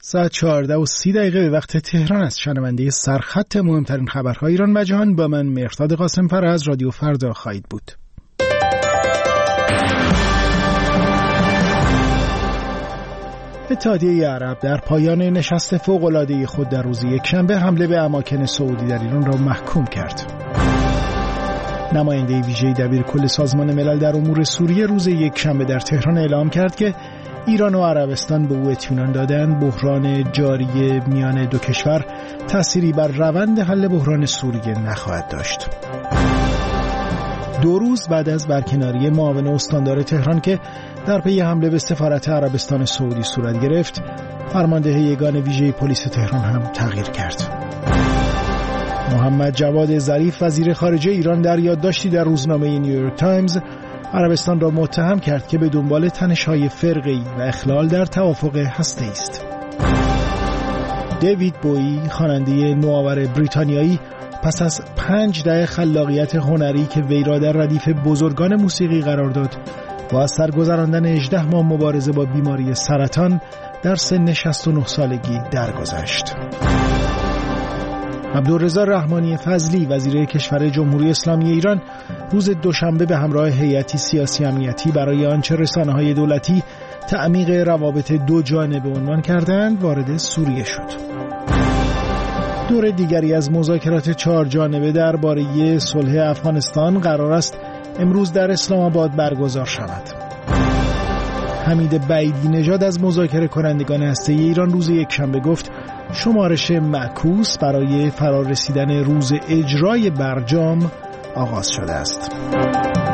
ساعت 14:30 به وقت تهران است. شنونده سرخط مهمترین خبرهای ایران و جهان با من مهرداد قاسم‌فر از رادیو فردا خواهید بود. اتحادیه عرب در پایان نشست فوق‌العاده خود در روز یکشنبه حمله به اماکن سعودی در ایران را محکوم کرد. نماینده ویژه دبیرکل سازمان ملل در امور سوریه روز یکشنبه در تهران اعلام کرد که ایران و عربستان به او اطمینان دادند بحران جاری میان دو کشور تأثیری بر روند حل بحران سوریه نخواهد داشت. 2 روز بعد از برکناری معاون استاندار تهران که در پی حمله به سفارت عربستان سعودی صورت گرفت، فرمانده یگان ویژه پلیس تهران هم تغییر کرد. محمد جواد ظریف وزیر خارجه ایران در یادداشتی در روزنامه نیویورک تایمز عربستان را متهم کرد که به دنبال تنش‌های فرقه‌ای و اخلال در توافق هسته‌ای است. دیوید بویی خواننده نوآور بریتانیایی پس از 5 دهه خلاقیت هنری که وی را در ردیف بزرگان موسیقی قرار داد و از سرگذراندن 18 ماه مبارزه با بیماری سرطان در سن 69 سالگی درگذشت. عبدالرضا رحمانی فضلی وزیر کشور جمهوری اسلامی ایران روز دوشنبه به همراه هیئتی سیاسی امنیتی برای آنچه رسانه‌های دولتی تعمیق روابط دو جانبه عنوان کردند وارد سوریه شد. دور دیگری از مذاکرات 4 جانبه درباره صلح افغانستان قرار است امروز در اسلام آباد برگزار شود. حمید بعیدی نژاد از مذاکره کنندگان هسته‌ای ایران روز یکشنبه گفت شمارش معکوس برای فرارسیدن روز اجرای برجام آغاز شده است.